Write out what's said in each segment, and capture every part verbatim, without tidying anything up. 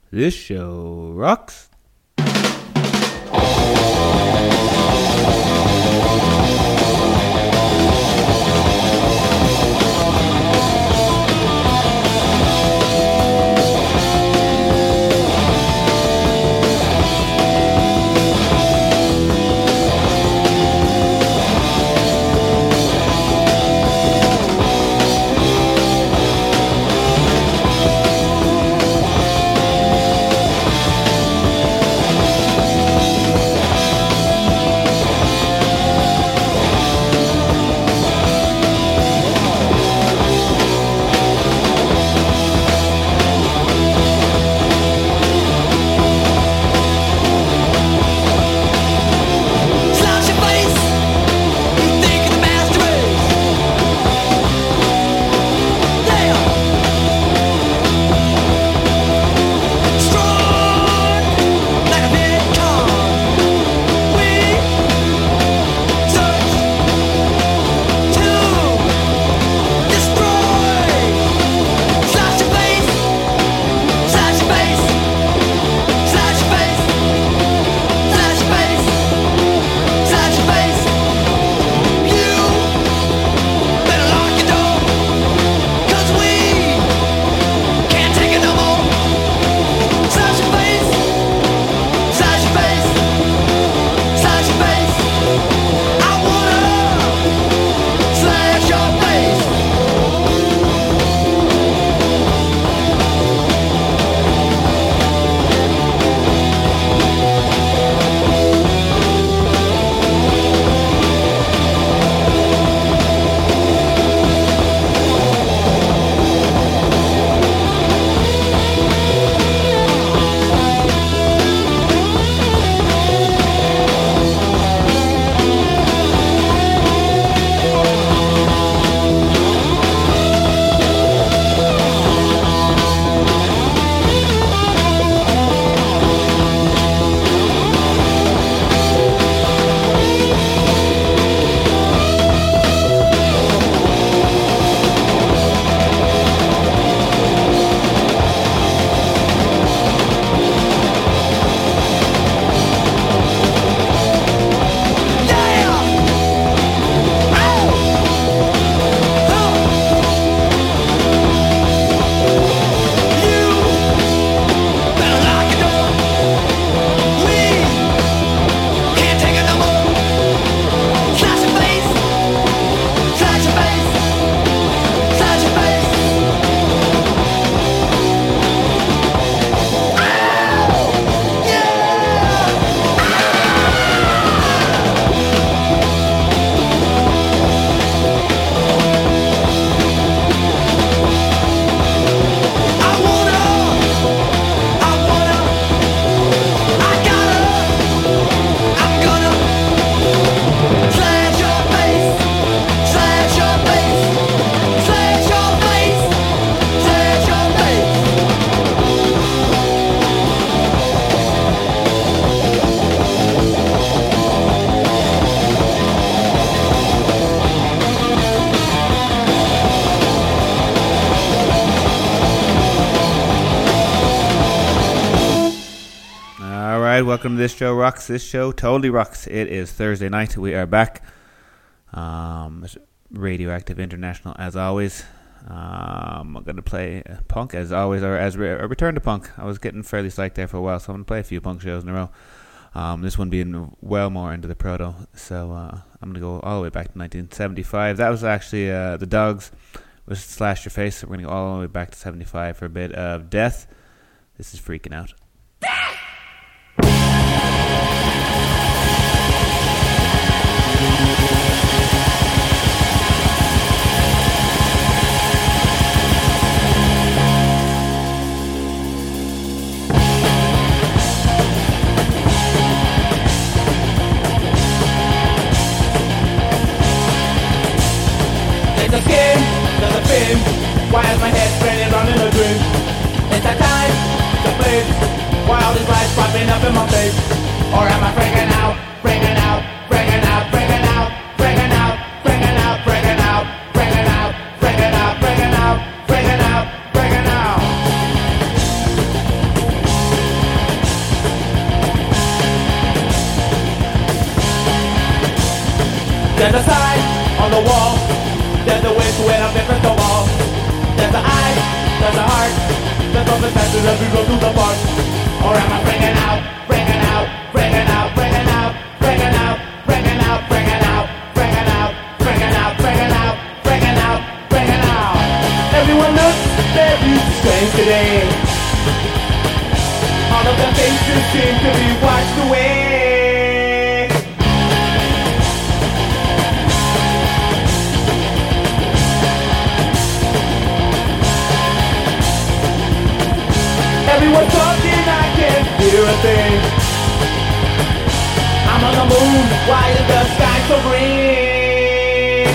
This show rocks. Welcome to This Show Rocks. This show totally rocks. It is Thursday night. We are back. Um, Radioactive International, as always. Um, I'm going to play punk, as always, or as re- a return to punk. I was getting fairly psyched there for a while, so I'm going to play a few punk shows in a row. Um, this one being well more into the proto. So uh, I'm going to go all the way back to nineteen seventy-five. That was actually uh, the Dogs with Slash Your Face. So we're going to go all the way back to seventy-five for a bit of Death. This is Freaking Out. It's a scheme, there's a theme. Why is my head spinning round in a dream? It's that time to play. There's a sign on the wall. There's a way to it up in crystal ball. There's an eye, there's a heart. There's open fences as we go through the park. Or am I bringing out, bringing out, bringing out, bringing out, bringing out, bringing out, bringing out, bringing out, bringing out, bringing out, bringing out, bringing out. Everyone looks very strange today. All of their faces seem to be washed away. Everyone's talking, I can't hear a thing. I'm on the moon, why is the sky so green?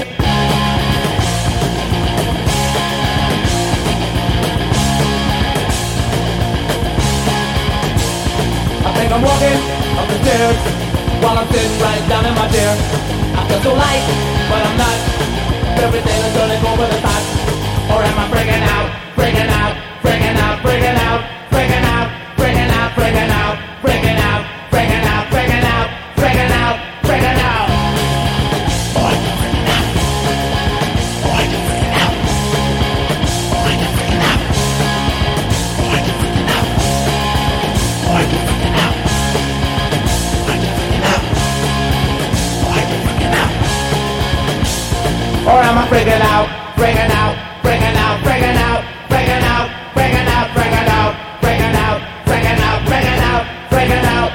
I think I'm walking up the stairs while I'm sitting right down in my chair. I feel so light, but I'm not. Everything is turning over the top. Or am I breaking out, breaking out, breaking out, breaking out? Breaking out, breaking out, breaking out, breaking out, breaking out, breaking out, breaking out, breaking out. Oh, I can break it out. Oh, I can break it out. Oh, I can break it out. Oh, I can break it out. Oh, I can break it out. I can break it out. Oh, I can break it out. Or am I breaking out, breaking out, breaking out, breaking out, breaking out, breaking out, breaking out? Breaking out, breaking out, breaking out, breaking out.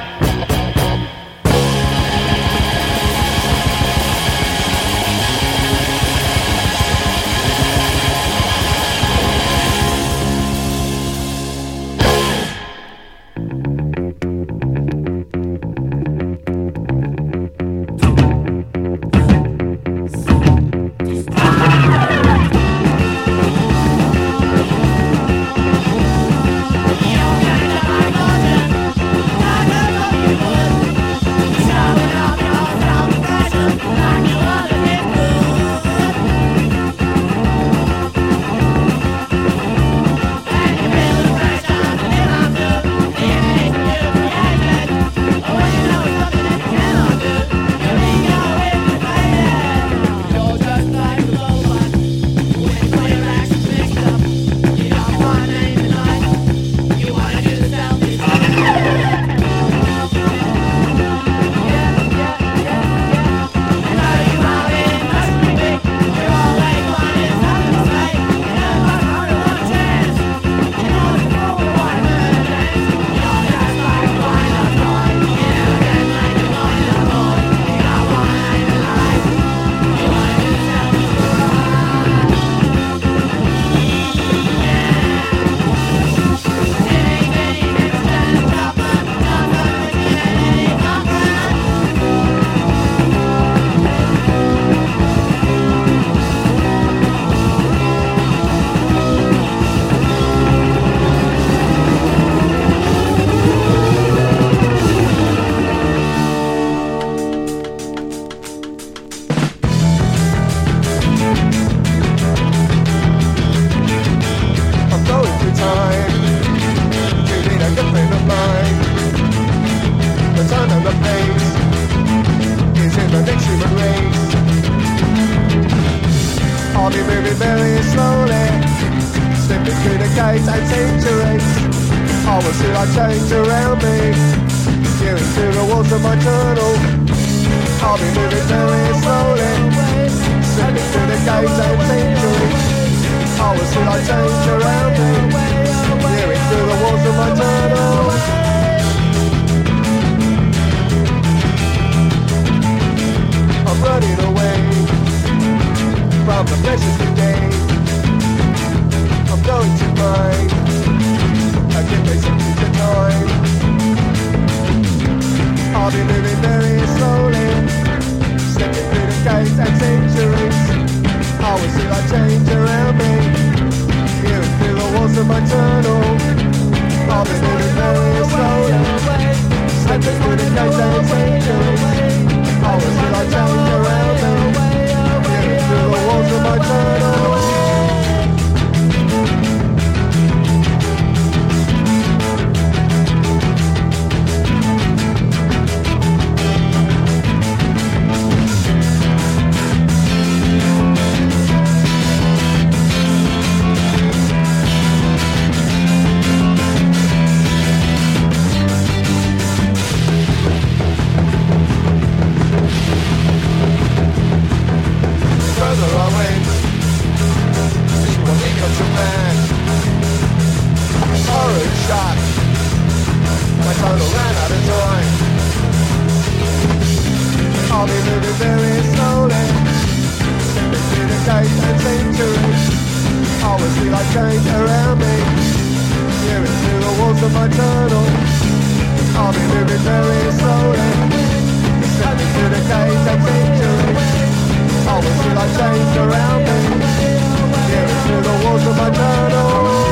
moving very slowly. Stepping through the days and centuries. Always feel like change around me. Hearing through the walls of my tunnel. I'll be moving very slowly. Stepping through the days and centuries. Always feel like change around me. Hearing through the walls of my tunnel.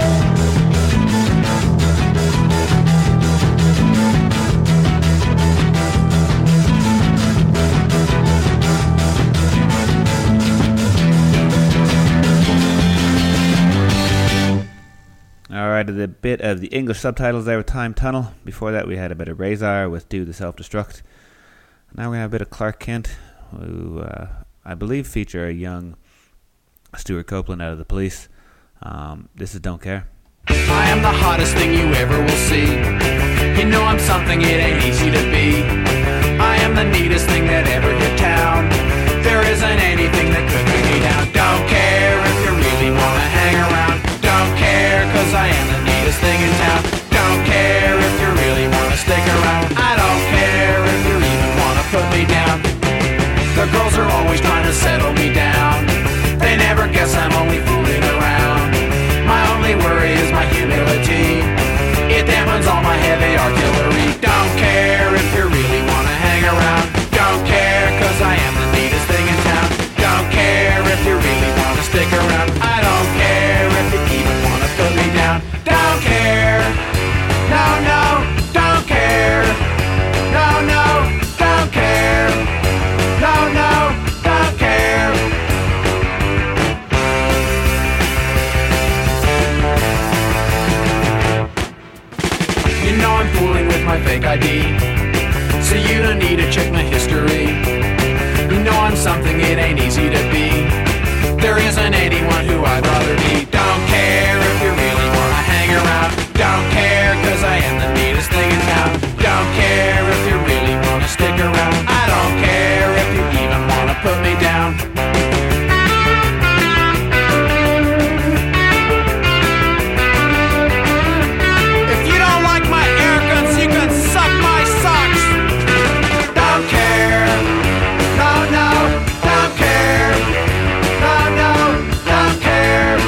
Alright, a bit of the English subtitles there with Time Tunnel. Before that we had a bit of Razor with Do the Self-Destruct. Now we're going to have a bit of Clark Kent, who uh, I believe feature a young Stuart Copeland out of The Police. Um, this is Don't Care. I am the hottest thing you ever will see. You know I'm something it ain't easy to be. I am the neatest thing that ever hit town. There isn't anything that could bring me down. Don't care if you really wanna hang around. Don't care cause I am the neatest thing in town. Don't care if you really wanna stick around. I don't care if you even wanna put me down. The girls are always trying to settle me down. They never guess I'm only fooling around. My only worry is my humility. It dampens all my heavy artillery. Don't care if you really wanna hang around. Don't care cause I am the neatest thing in town. Don't care if you really wanna stick around. I don't care if you even wanna put me down. Don't care. No, no, don't care. No, no, don't care. No, no, don't care. You know I'm fooling with my fake I D, so you don't need to check my history. You know I'm something it ain't easy to be. There isn't anyone who I'd rather be. Don't care if you really wanna hang around. Don't care cause I am the neatest thing in town. Don't care if you really wanna stick around. I don't care if you even wanna put me down. If you don't like my air guns, you can suck my socks. Don't care. No, no, don't care. No, no, don't care.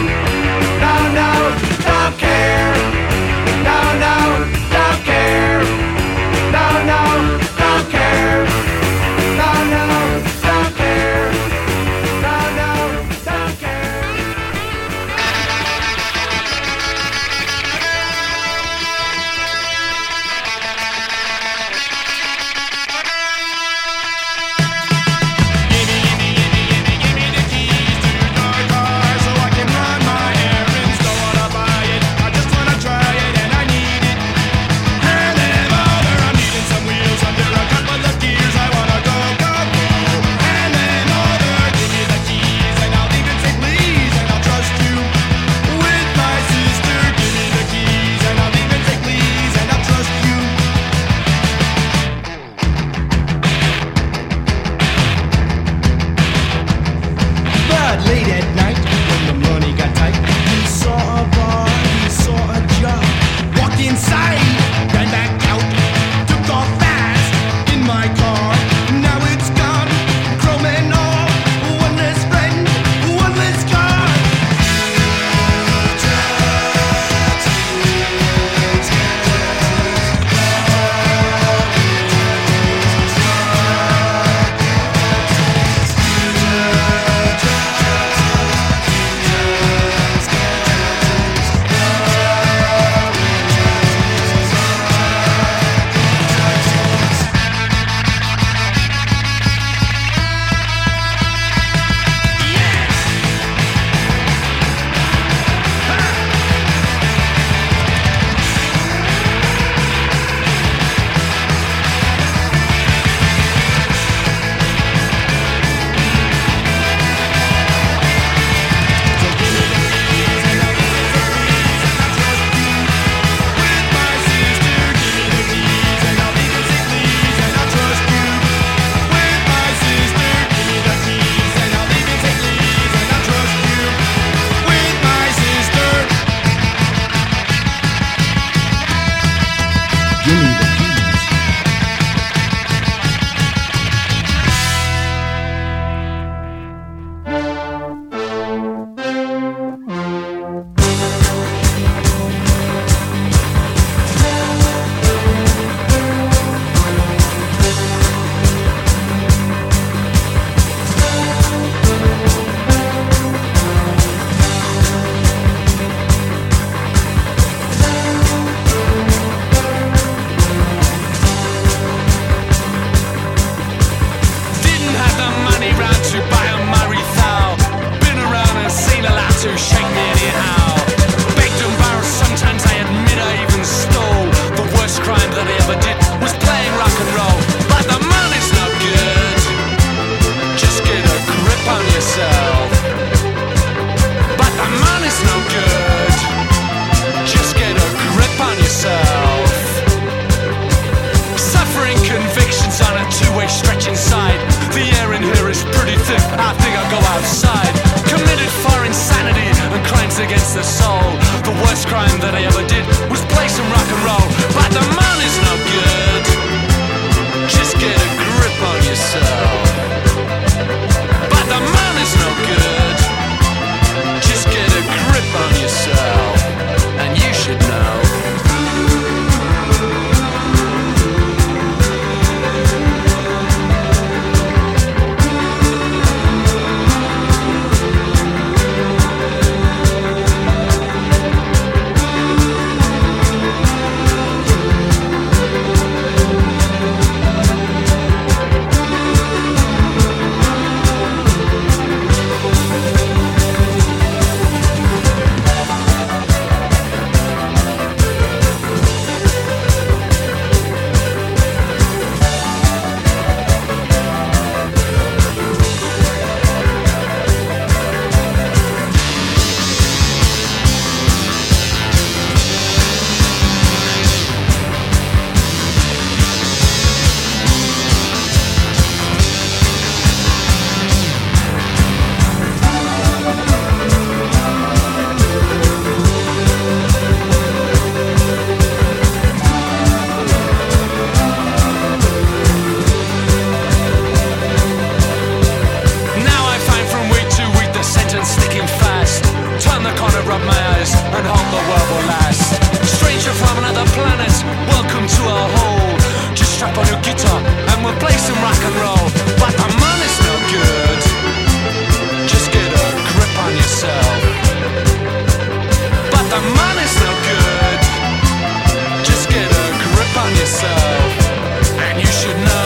strap on your guitar and we'll play some rock and roll. But the money's no good. Just get a grip on yourself. But the money's no good. Just get a grip on yourself. And you should know.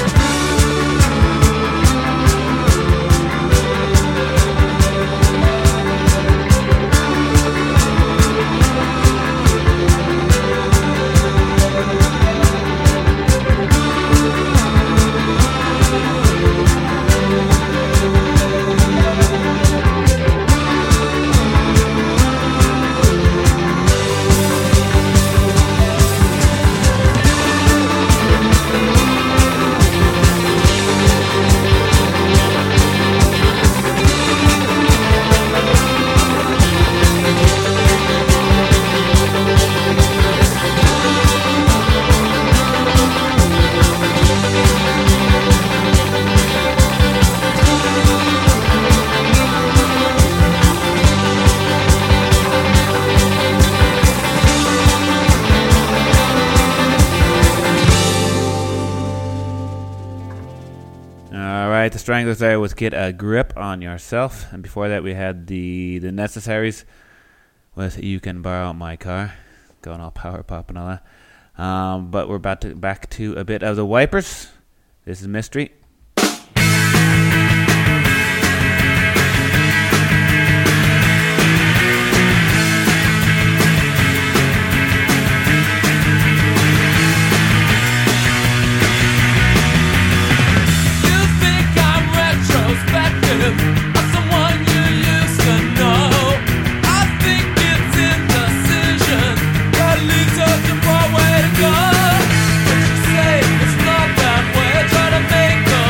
The Stranglers there with Get a Grip on Yourself, and before that we had the the Necessaries with You Can Borrow My Car, going all power pop and all that. Um, but we're about to back to a bit of the Wipers. This is Mystery. Of someone you used to know. I think it's indecision that leads us to far way to go. But you say it's not that way. Try to make a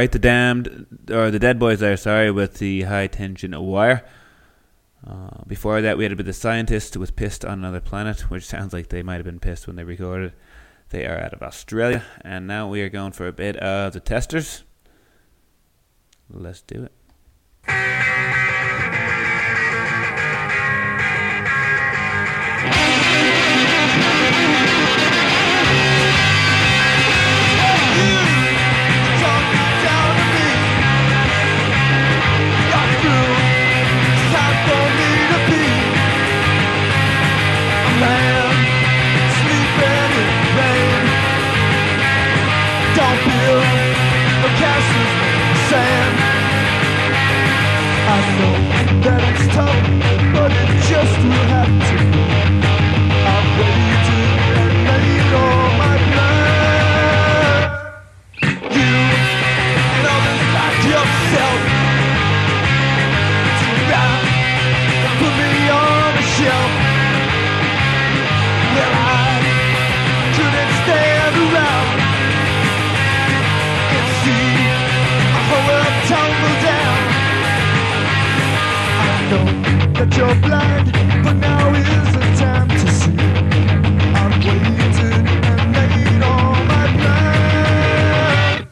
right, the Damned, or the Dead Boys there, sorry, with the High Tension Wire. Uh, before that, we had a bit of The Scientist with Pissed on Another Planet, which sounds like they might have been pissed when they recorded. They are out of Australia. And now we are going for a bit of The Testers. Let's do it. I know that it's tough, but it just will have to. I've waited and made all my plans. You and others like yourself tonight put me on a shelf where I couldn't stand around and see a whole world tumble down. That you're blind, but now is the time to see. I've waited and made all my plans.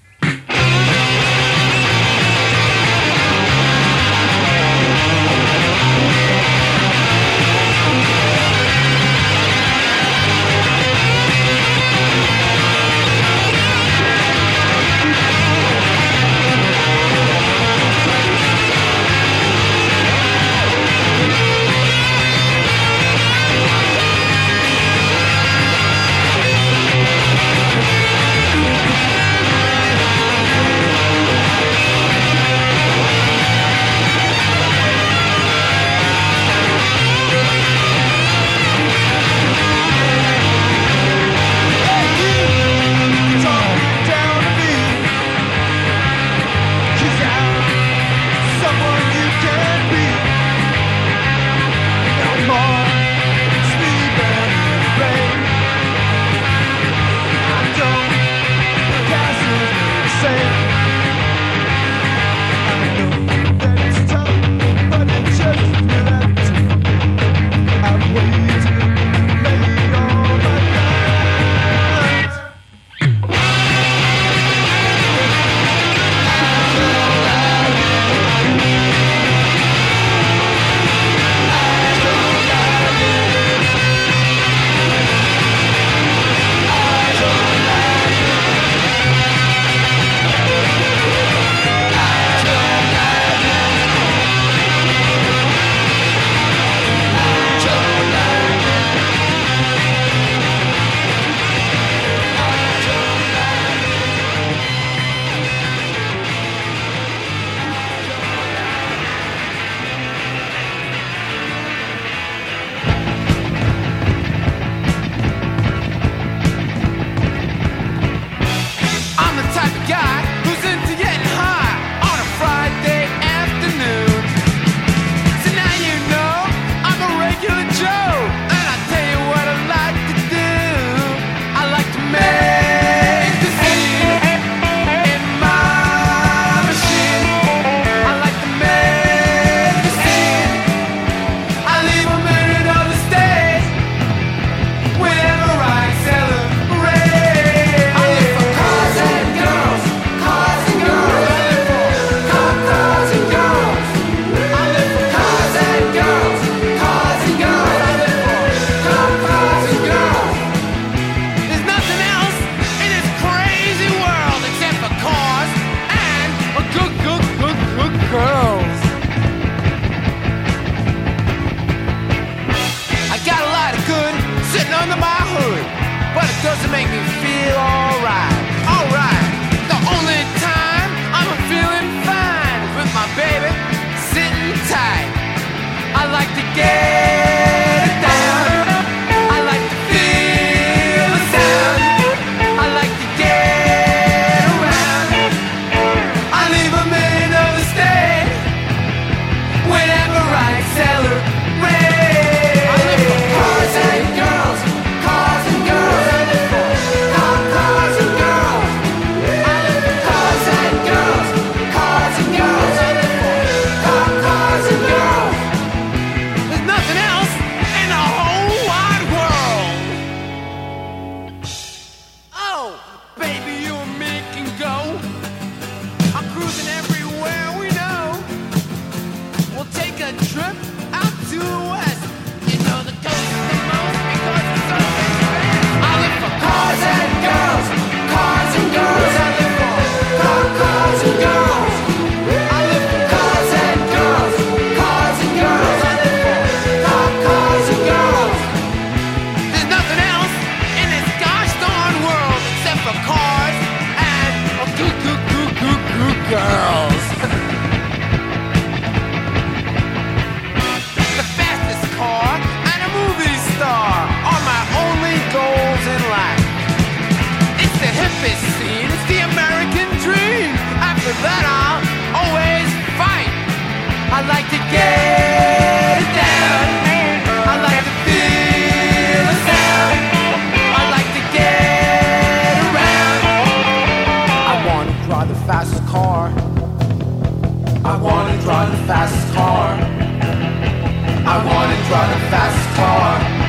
doesn't make me feel alright. Alright. The only time I'm feeling fine is with my baby sitting tight. I like to get it down. I like to feel the sound. I like to get around. I leave a minute of the stay whenever I celebrate. I live for cars and girls, cars and girls. I live for car, cars and girls. I live for cars and girls. to get it down. I like to feel the sound. I like to get around. I want to drive the fastest car. I want to drive the fastest car. I want to drive the fastest car.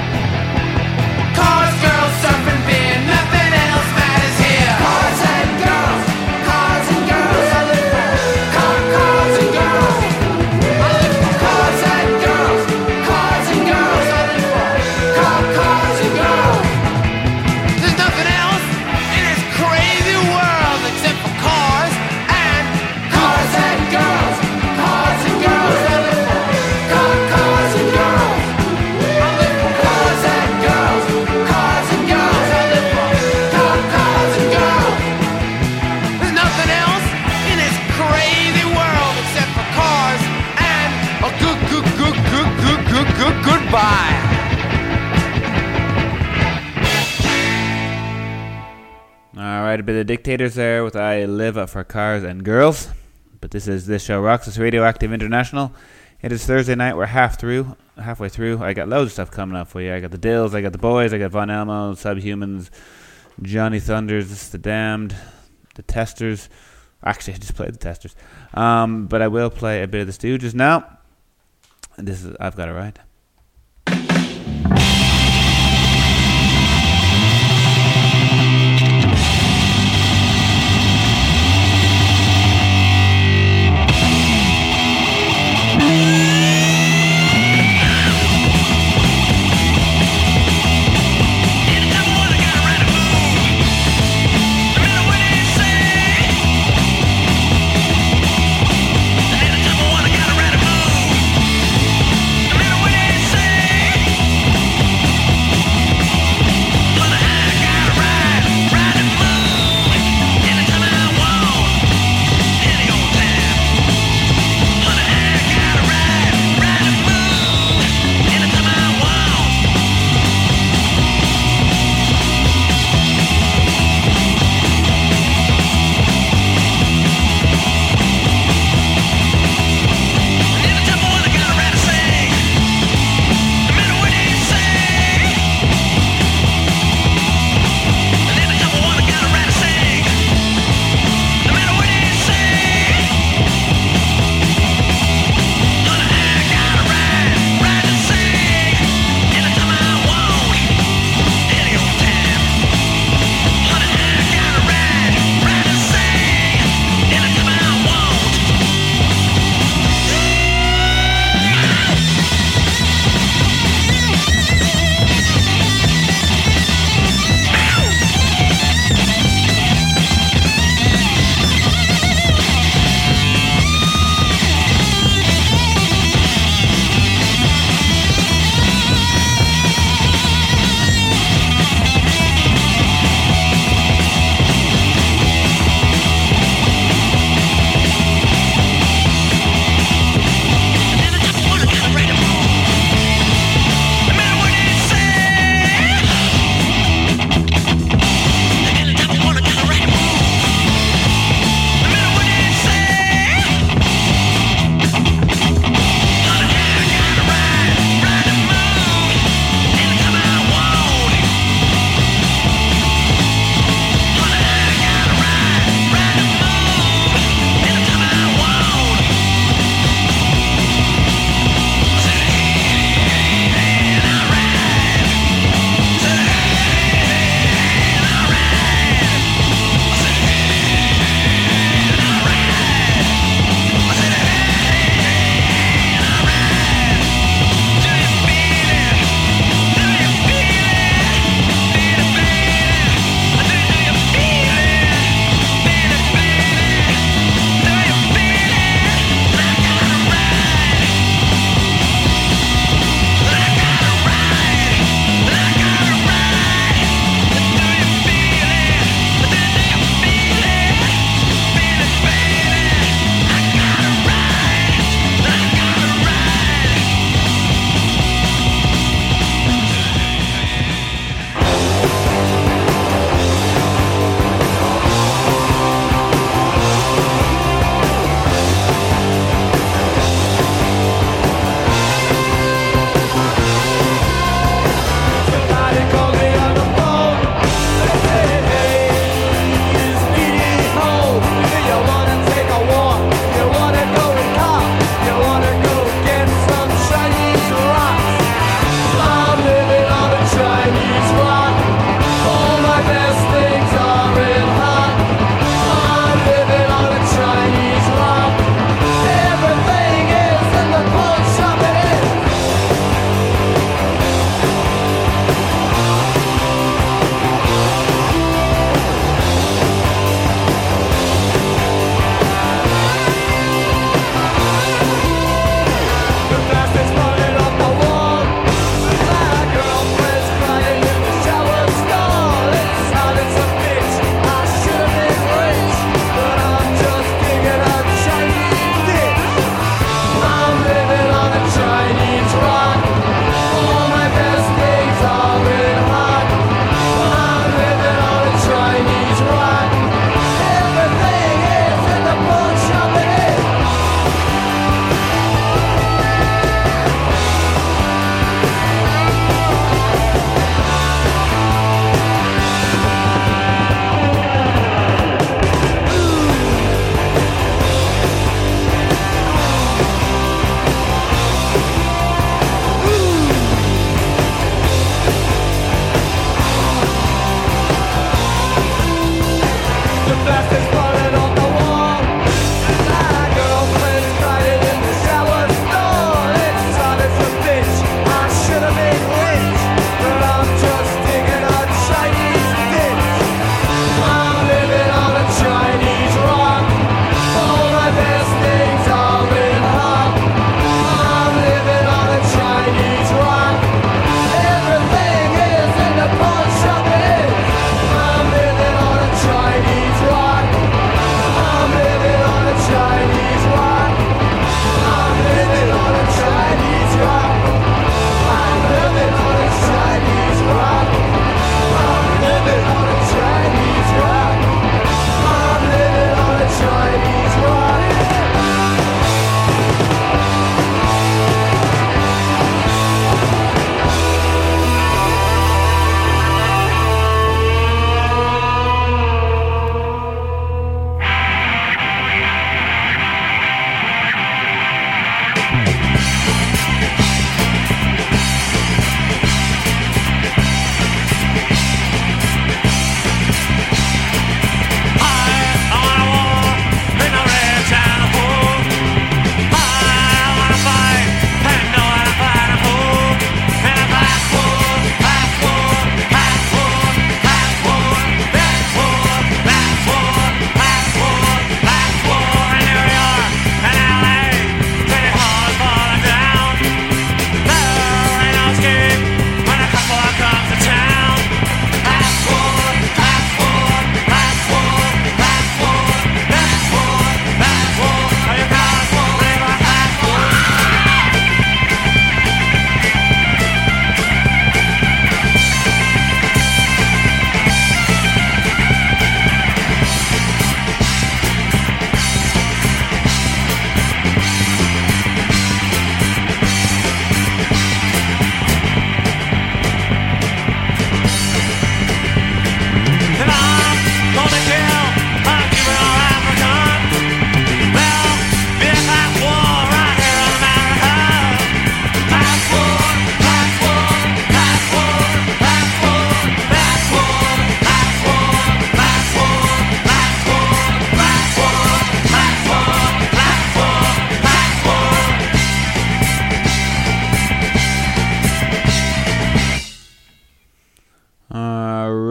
Cars, girls, surfing, beer, nothing else matters here. Cars and girls, cars and girls. I live for car, cars and girls. I live for cars and girls, cars and girls. I live for car, cars and girls. There's nothing else in this crazy world except for cars and cars and girls, cars and girls. I live for car, cars and girls. I live for cars and girls, cars and girls. I live for car, cars and girls. There's nothing else in this crazy world except for cars and a good, good, good, good, good, good, good, goodbye. All right, a bit of Dictators there with I Live for Cars and Girls. But this is This Show Rocks. It's Radioactive International. It is Thursday night. We're half through, halfway through. I got loads of stuff coming up for you. I got the Dills, I got the Boys, I got Von Elmo, Subhumans, Johnny Thunders, The Damned, The Testers. Actually, I just played The Testers. Um, but I will play a bit of the Stooges now. And this is I've Got It Right. When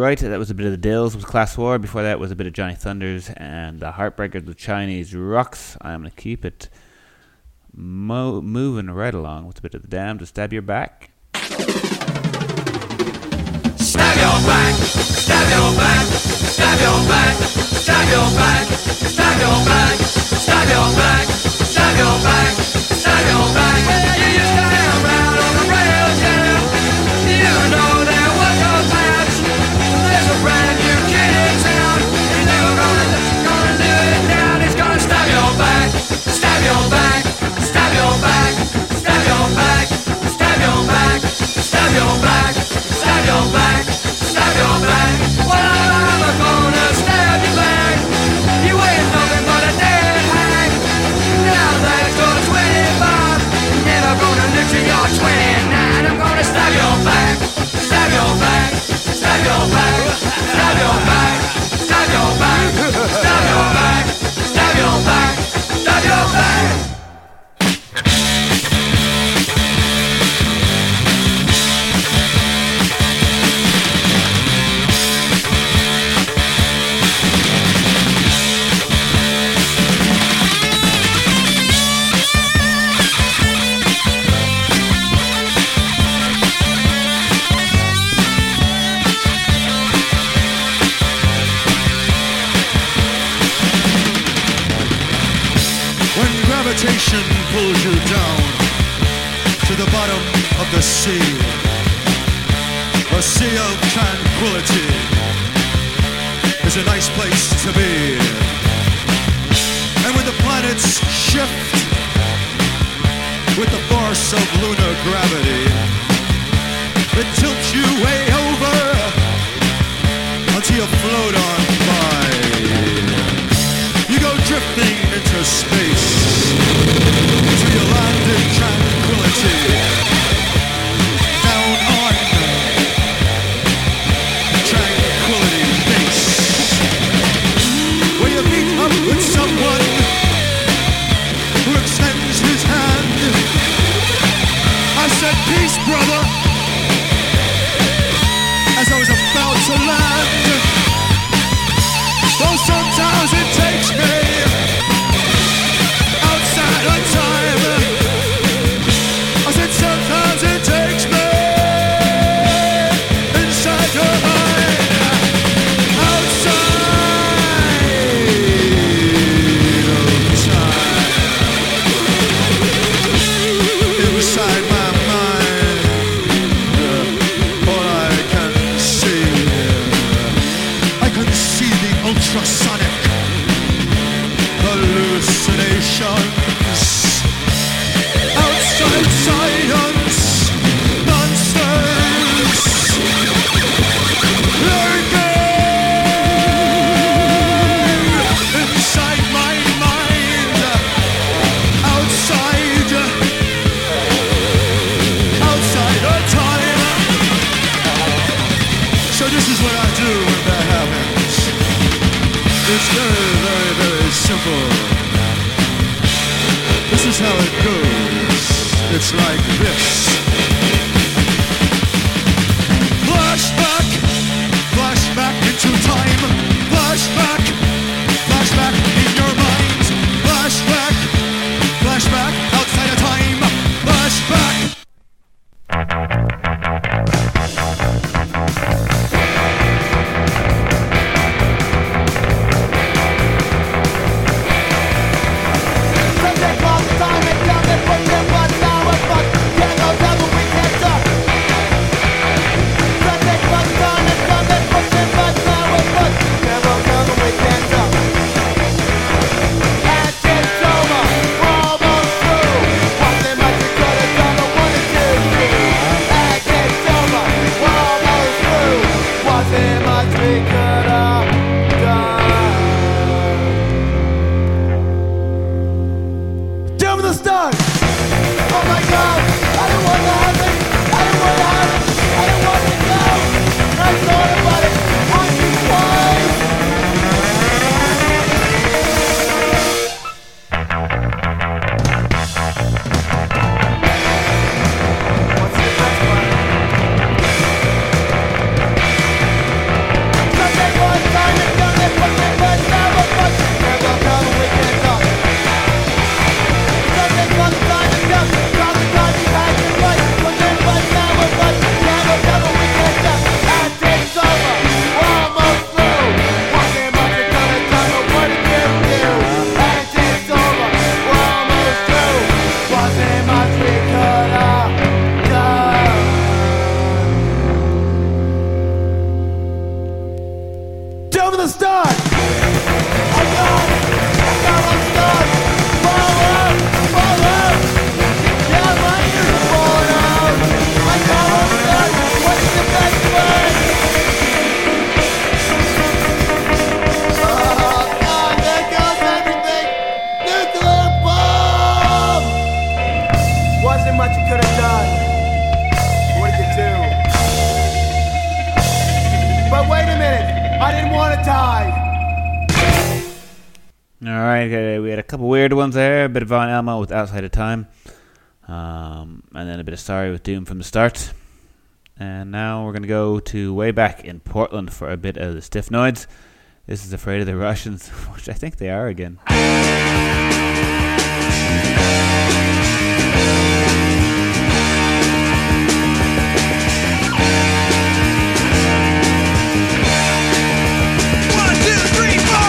right, that was a bit of the Dills with Class War. Before that was a bit of Johnny Thunders and the Heartbreakers with Chinese Rocks. I'm going to keep it mo- moving right along with a bit of the Damned to Stab Your Back. Stab your back, stab your back, stab your back, stab your back, stab your back, stab your back, stab your back, stab your back. Well, you used to hang around on the rails, yeah. You know there was no patch. There's a brand new kid in town. He's never gonna, gonna do it down. He's gonna stab your back, stab your back, stab your back, stab your back, stab your back, stab your back, stab your back, stab your back. Well, I'm gonna stab you back. You ain't nothing but a dead hang. Now that you're twenty-five, never gonna live to your twenty-nine. I'm gonna stab your back, stab your back, stab your back, stab your back, stab your back, stab your back, stab your back, stab your back. Gravitation pulls you down to the bottom of the sea, a sea of tranquility is a nice place to be. And when the planets shift with the force of lunar gravity, it tilts you way over until you float on by. You go drifting into space till you land in tranquility, down on Tranquility Base, where you meet up with someone who extends his hand. I said peace. stuck! I'm done! Now I'm stuck! Fall out! Fall out! Yeah, my ears are falling out! I know I'm stuck! What's the best way? Oh, God, there goes everything! Nuclear bomb! Wasn't much you could have done. What did you do? But wait a minute! I didn't want to die! Alright, uh, we had a couple weird ones there. A bit of Von Elmo with Outside of Time. Um, and then a bit of Sorry with Doom from the Start. And now we're going to go to way back in Portland for a bit of the Stiff Noids. This is Afraid of the Russians, which I think they are again. One, two, three, four.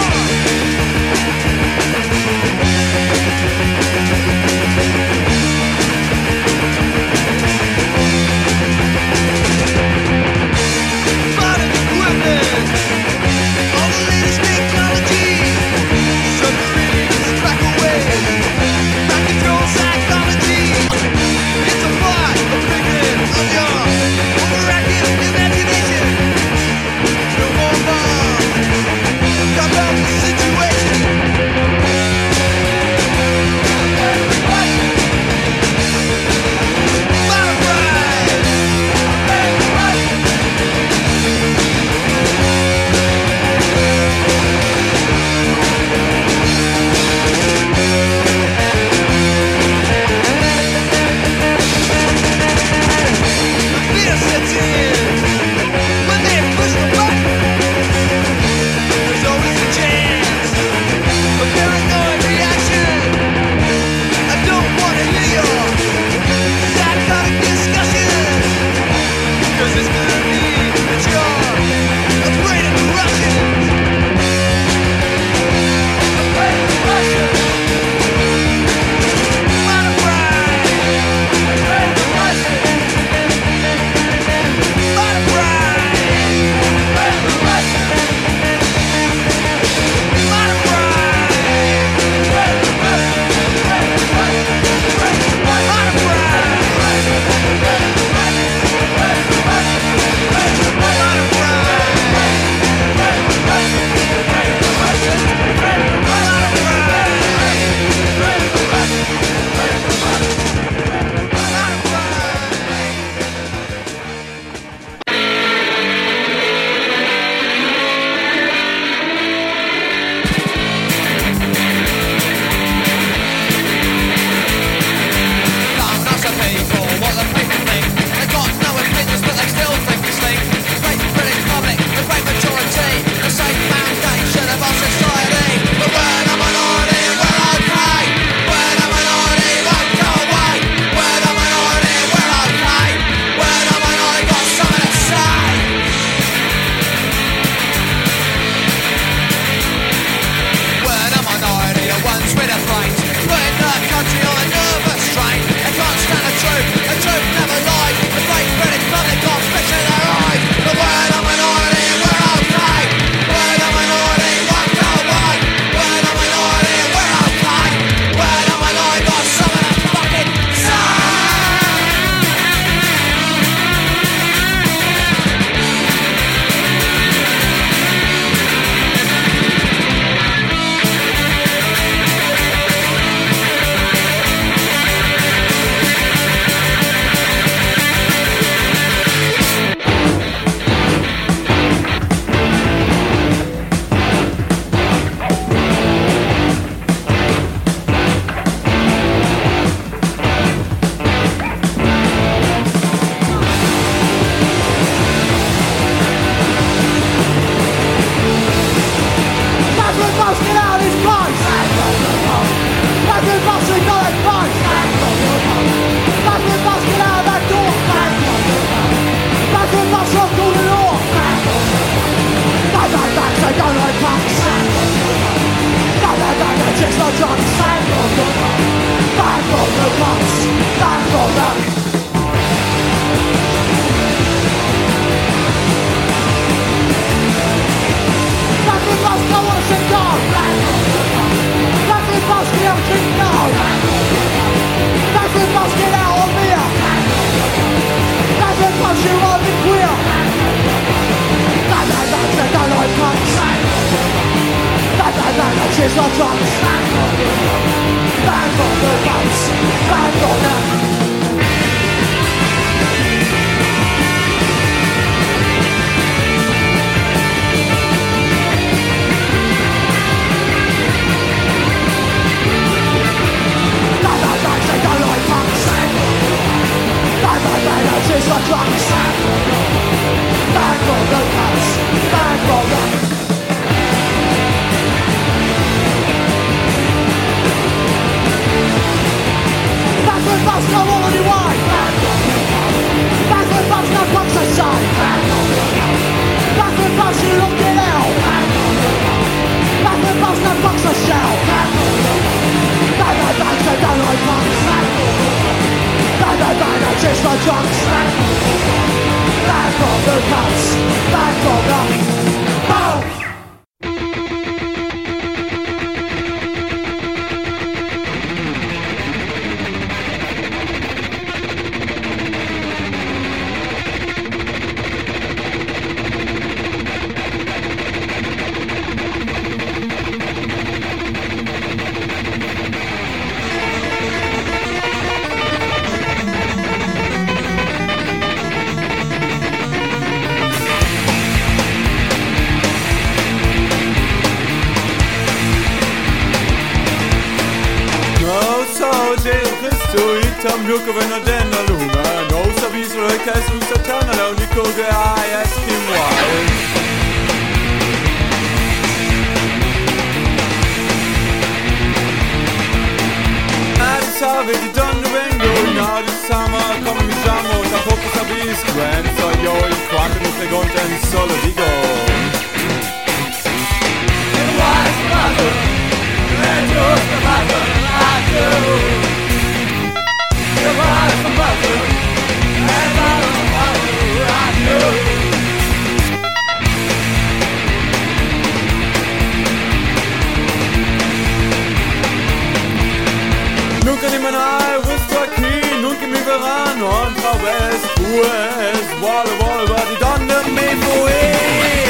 Modern equipment, all the latest technology, submarines back away, back control psychology. It's a plot, a figment of your overactive imagination. No more bombs, come out the situation. Bottom right. Fear sets in when they push the button. There's always a chance of paranoid reaction. I don't want to hear your psychotic discussion, 'cause it's gonna mean that you're afraid of the Russians. Afraid of the Russians. Bottom right. Afraid of the Russians. for drugs, bad for the bad for the guns, bad for the bad bad bad, they don't like punks. Bad bad bad, that's just for drugs, bad for the guns, bad for the backward bus, no all on your wine. Backward bus, no punks aside. Backward bus, you look it out. Backward bus, no punks a shell. Bad bad bad, they don't like punks. Bad bad bad, they're just for drunks. Bad for the cuts, bad for the oh! Tam Luca Venna Denna Luna, no Saviso Recas Satana, no Nico de I ask him why. Addis Ababa done the Vengo, now this summer come Jamo, Tapoco Sabis, Grand, so yo, Quantum is the Gonta and Solo Digo. Wise mother, and you're the mother, I do. You're right, the mother, and I'm the mother, I do. Nunca ni manai, wusste aquí, nunca mi verano, und Frau West, U S, Walle, Walle, war die Donne, me foe.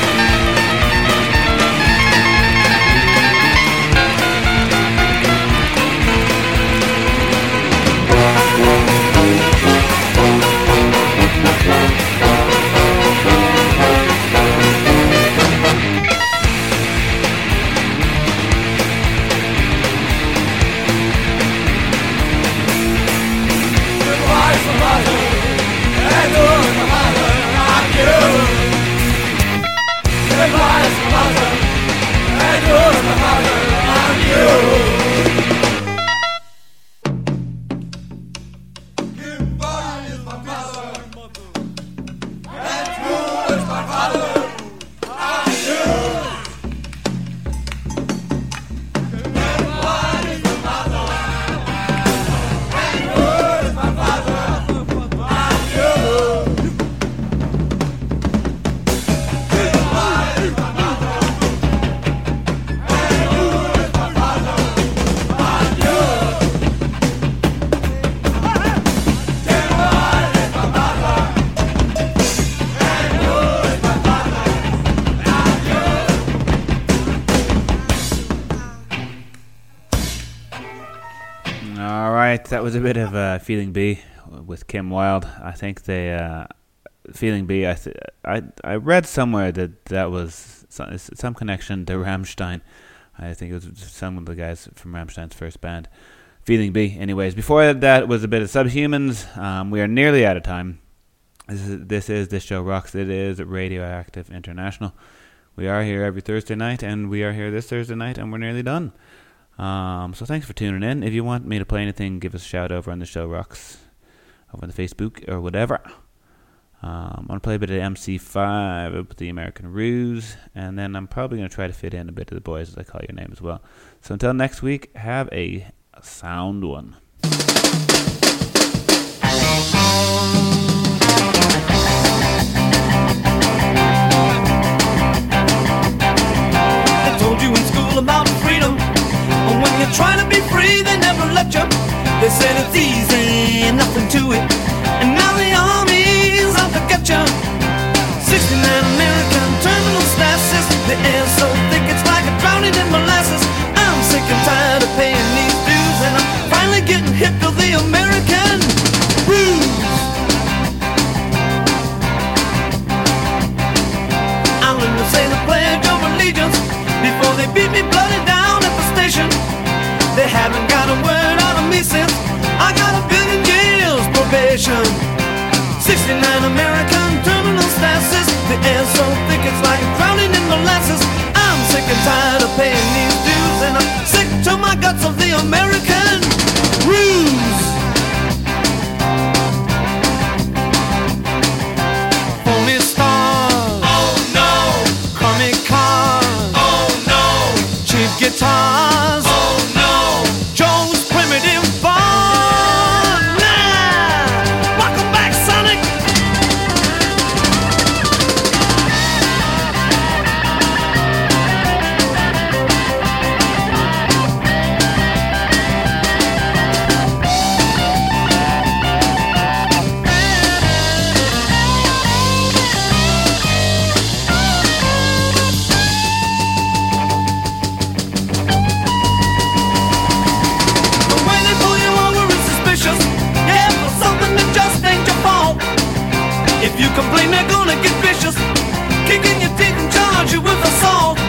That was a bit of uh, Feeling B with Kim Wilde. I think they uh, Feeling B. I th- I I read somewhere that that was some, some connection to Rammstein. I think it was some of the guys from Rammstein's first band, Feeling B. Anyways, before that was a bit of Subhumans. Um, we are nearly out of time. This is this is this show rocks. It is Radioactive International. We are here every Thursday night, and we are here this Thursday night, and we're nearly done. Um, so thanks for tuning in. If you want me to play anything, give us a shout over on the show rocks, over on the Facebook or whatever. Um, I'm going to play a bit of M C five with the American Ruse, and then I'm probably going to try to fit in a bit of the Boys As I Call Your Name as well. So until next week, have a sound one. They told you in school about freedom, but when you're trying to be free, they never let you. They said it's easy and nothing to it, and now the army's out to get you. sixty-nine American terminal stasis, the air's so thick it's like a drowning in molasses. beat me bloody down at the station. They haven't got a word out of me since I got a billion years probation. Sixty-nine American terminal stasis. The air's so thick it's like drowning in molasses. I'm sick and tired of paying these dues, and I'm sick to my guts of the American ruse. Phony stars, Oh no, crummy cars, oh no, cheap guitars, oh no. Joe's primitive bar. Nah, welcome back, Sonic. The way they pull you over is suspicious. Yeah, for something that just ain't your fault. If you complain, they're gonna get vicious, kicking your teeth and charge you with assault.